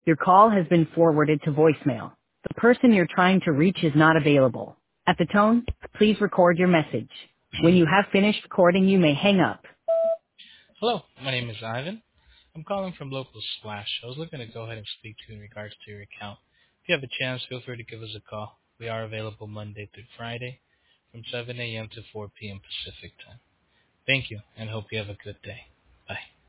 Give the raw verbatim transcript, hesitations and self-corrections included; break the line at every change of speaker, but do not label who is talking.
Your call has been forwarded to voicemail. The person you're trying to reach is not available. At the tone, please record your message. When you have finished recording, you may hang up.
Hello, my name is Ivan. I'm calling from Local Splash. I was looking to go ahead and speak to you in regards to your account. If you have a chance, feel free to give us a call. We are available Monday through Friday from seven a.m. to four p.m. Pacific time. Thank you, and hope you have a good day. Bye.